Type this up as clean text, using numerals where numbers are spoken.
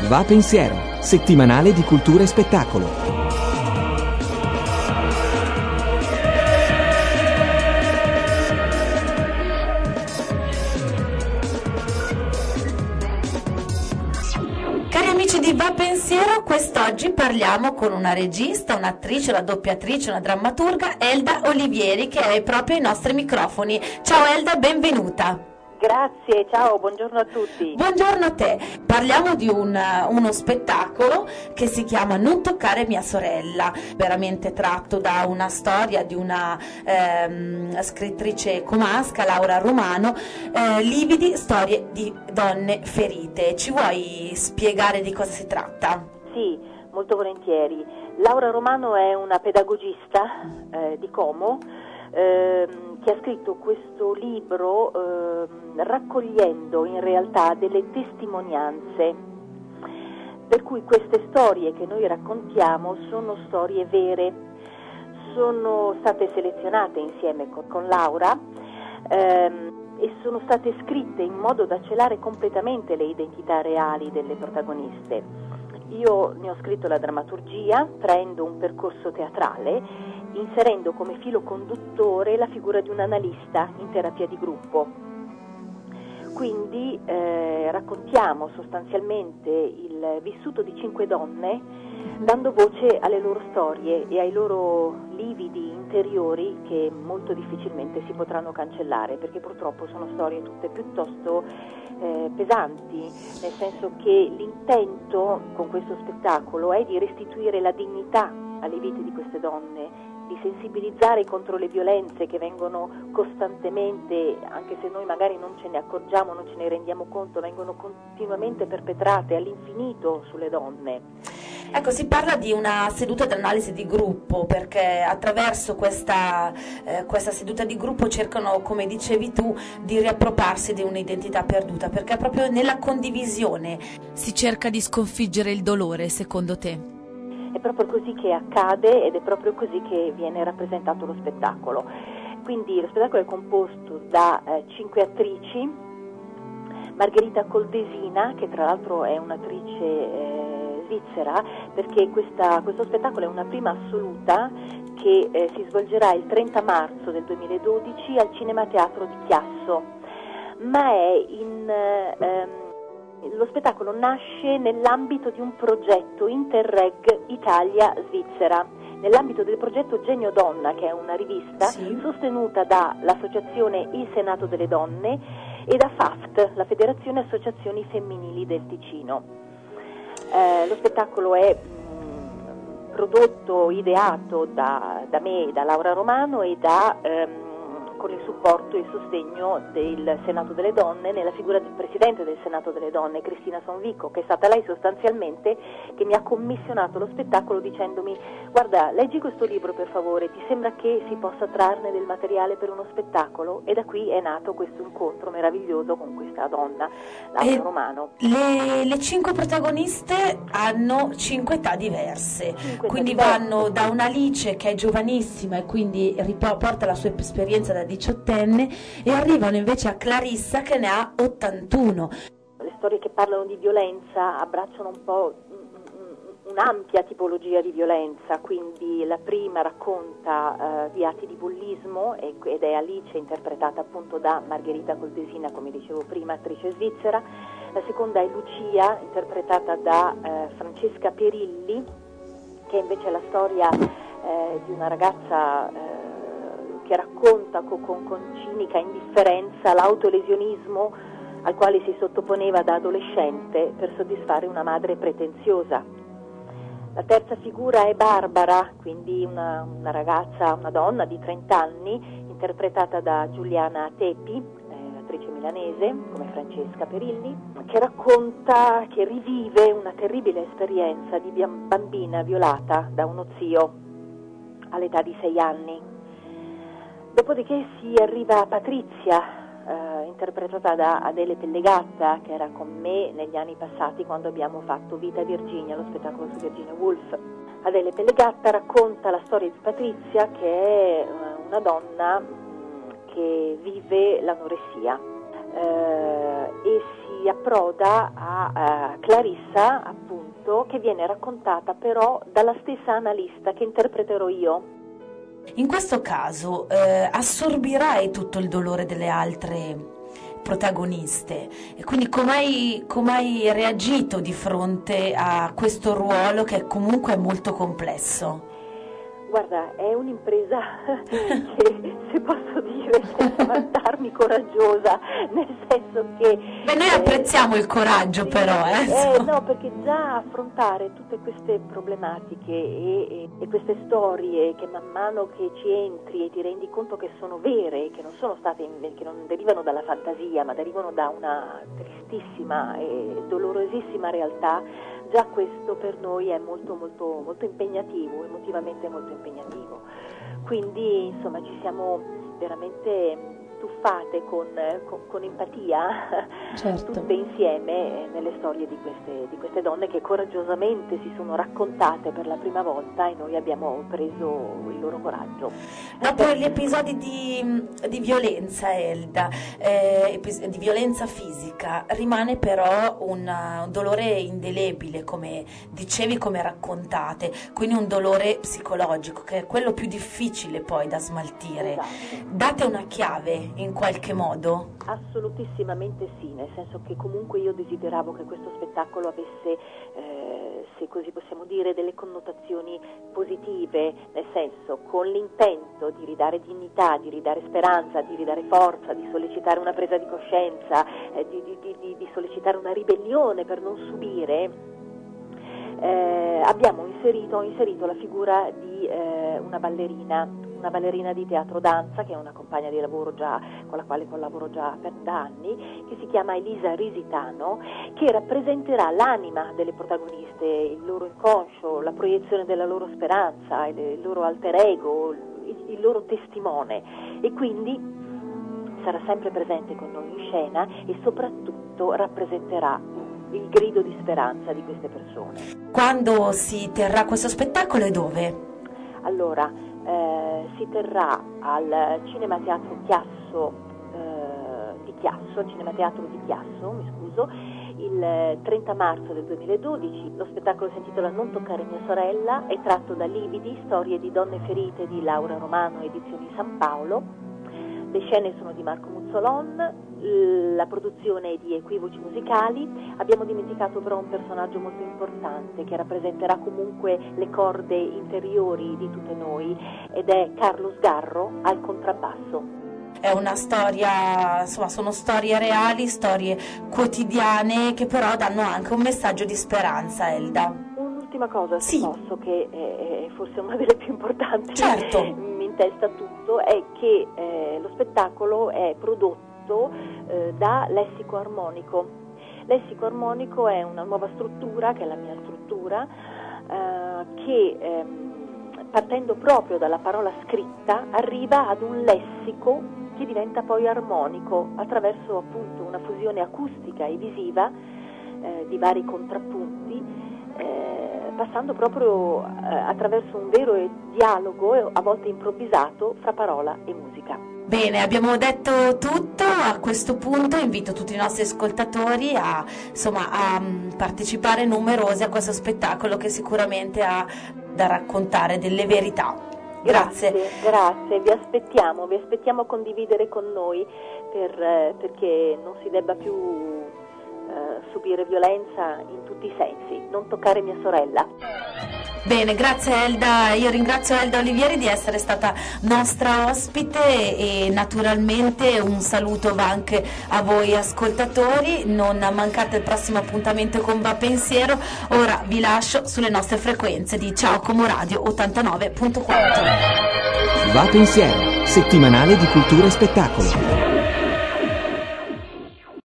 Va Pensiero, settimanale di cultura e spettacolo. Cari amici di Va Pensiero, quest'oggi parliamo con una regista, un'attrice, una doppiatrice, una drammaturga, Elda Olivieri, che è proprio ai nostri microfoni. Ciao Elda, benvenuta. Grazie, ciao, buongiorno a tutti. Buongiorno a te. Parliamo di uno spettacolo che si chiama Non toccare mia sorella, veramente tratto da una storia di una scrittrice comasca, Laura Romano, Lividi, storie di donne ferite. Ci vuoi spiegare di cosa si tratta? Sì, molto volentieri. Laura Romano è una pedagogista di Como, che ha scritto questo libro raccogliendo in realtà delle testimonianze, per cui queste storie che noi raccontiamo sono storie vere, sono state selezionate insieme con Laura e sono state scritte in modo da celare completamente le identità reali delle protagoniste. Io ne ho scritto la drammaturgia, traendo un percorso teatrale, inserendo come filo conduttore la figura di un analista in terapia di gruppo. Quindi raccontiamo sostanzialmente il vissuto di 5 donne, dando voce alle loro storie e ai loro lividi interiori che molto difficilmente si potranno cancellare, perché purtroppo sono storie tutte piuttosto pesanti, nel senso che l'intento con questo spettacolo è di restituire la dignità alle vite di queste donne, di sensibilizzare contro le violenze che vengono costantemente, anche se noi magari non ce ne accorgiamo, non ce ne rendiamo conto, vengono continuamente perpetrate all'infinito sulle donne. Ecco, si parla di una seduta di analisi di gruppo, perché attraverso questa seduta di gruppo cercano, come dicevi tu, di riappropriarsi di un'identità perduta, perché proprio nella condivisione si cerca di sconfiggere il dolore, secondo te? È proprio così che accade ed è proprio così che viene rappresentato lo spettacolo. Quindi lo spettacolo è composto da 5 attrici: Margherita Coldesina, che tra l'altro è un'attrice svizzera, perché questo spettacolo è una prima assoluta che si svolgerà il 30 marzo del 2012 al Cinema Teatro di Chiasso, ma lo spettacolo nasce nell'ambito di un progetto Interreg Italia-Svizzera, nell'ambito del progetto Genio Donna, che è una rivista sostenuta dall'associazione Il Senato delle Donne e da FAFT, la Federazione Associazioni Femminili del Ticino. Lo spettacolo è prodotto, ideato da me, da Laura Romano e con il supporto e il sostegno del Senato delle Donne, nella figura del Presidente del Senato delle Donne, Cristina Sonvico, che è stata lei sostanzialmente che mi ha commissionato lo spettacolo dicendomi: guarda, leggi questo libro per favore, ti sembra che si possa trarne del materiale per uno spettacolo? E da qui è nato questo incontro meraviglioso con questa donna, Laura Romano. Le 5 protagoniste hanno 5 età diverse, quindi vanno da un'Alice che è giovanissima e quindi porta la sua esperienza da diciottenne, e arrivano invece a Clarissa che ne ha 81. Le storie che parlano di violenza abbracciano un po' un'ampia tipologia di violenza, quindi la prima racconta di atti di bullismo ed è Alice, interpretata appunto da Margherita Coldesina, come dicevo prima, attrice svizzera. La seconda è Lucia, interpretata da Francesca Perilli, che invece è la storia di una ragazza che racconta con cinica indifferenza l'autolesionismo al quale si sottoponeva da adolescente per soddisfare una madre pretenziosa. La terza figura è Barbara, quindi una ragazza, una donna di 30 anni, interpretata da Giuliana Tepi, attrice milanese, come Francesca Perilli, che rivive una terribile esperienza di bambina violata da uno zio all'età di 6 anni. Dopodiché si arriva a Patrizia, interpretata da Adele Pellegatta, che era con me negli anni passati quando abbiamo fatto Vita Virginia, lo spettacolo su Virginia Woolf. Adele Pellegatta racconta la storia di Patrizia, che è una donna che vive l'anoressia. e si approda a Clarissa, appunto, che viene raccontata però dalla stessa analista che interpreterò io. In questo caso assorbirai tutto il dolore delle altre protagoniste, e quindi come hai reagito di fronte a questo ruolo che comunque è molto complesso? Guarda, è un'impresa che, se posso dire, senza vantarmi, coraggiosa, nel senso che... Beh, noi apprezziamo il coraggio, però, no, perché già affrontare tutte queste problematiche e queste storie che man mano che ci entri e ti rendi conto che sono vere, che non sono state, che non derivano dalla fantasia, ma derivano da una tristissima e dolorosissima realtà, già questo per noi è molto molto molto impegnativo, emotivamente molto impegnativo. Quindi insomma ci siamo veramente tuffate con empatia, certo, tutte insieme nelle storie di queste donne che coraggiosamente si sono raccontate per la prima volta, e noi abbiamo preso il loro coraggio. Dopo gli episodi di violenza, Elda, di violenza fisica, rimane però un dolore indelebile, come dicevi, come raccontate, quindi un dolore psicologico che è quello più difficile poi da smaltire. Esatto. Date una chiave in qualche modo? Assolutissimamente sì, nel senso che comunque io desideravo che questo spettacolo avesse, se così possiamo dire, delle connotazioni positive, nel senso, con l'intento di ridare dignità, di ridare speranza, di ridare forza, di sollecitare una presa di coscienza, di sollecitare una ribellione per non subire. Ho inserito la figura di una ballerina di teatro danza, che è una compagna di lavoro con la quale collaboro già da anni, che si chiama Elisa Risitano, che rappresenterà l'anima delle protagoniste, il loro inconscio, la proiezione della loro speranza, il loro alter ego, il loro testimone, e quindi sarà sempre presente con noi in scena e soprattutto rappresenterà il grido di speranza di queste persone. Quando si terrà questo spettacolo e dove? Allora, si terrà al Cinema Teatro Chiasso, Cinemateatro di Chiasso, mi scuso, il 30 marzo del 2012. Lo spettacolo si intitola Non toccare mia sorella, è tratto da Lividi, storie di donne ferite di Laura Romano, edizioni San Paolo. Le scene sono di Marco Muzzolon, la produzione è di Equivoci Musicali. Abbiamo dimenticato però un personaggio molto importante che rappresenterà comunque le corde interiori di tutte noi, ed è Carlo Sgarro al contrabbasso. È una storia, insomma, sono storie reali, storie quotidiane che però danno anche un messaggio di speranza, Elda. Un'ultima cosa, se sì, posso, che è forse una delle più importanti, certo, mi intesta tutto, è che lo spettacolo è prodotto da Lessico Armonico. Lessico Armonico è una nuova struttura, che è la mia struttura, che partendo proprio dalla parola scritta arriva ad un lessico che diventa poi armonico attraverso appunto una fusione acustica e visiva di vari contrappunti, passando proprio attraverso un vero dialogo, a volte improvvisato, fra parola e musica. Bene, abbiamo detto tutto. A questo punto invito tutti i nostri ascoltatori a partecipare numerosi a questo spettacolo, che sicuramente ha da raccontare delle verità. Grazie, vi aspettiamo a condividere con noi perché non si debba più subire violenza in tutti i sensi. Non toccare mia sorella. Bene, grazie Elda. Io ringrazio Elda Olivieri di essere stata nostra ospite, e naturalmente un saluto va anche a voi ascoltatori. Non mancate il prossimo appuntamento con Va Pensiero. Ora vi lascio sulle nostre frequenze di Ciao Como Radio 89.4. Va Pensiero, settimanale di cultura e spettacolo.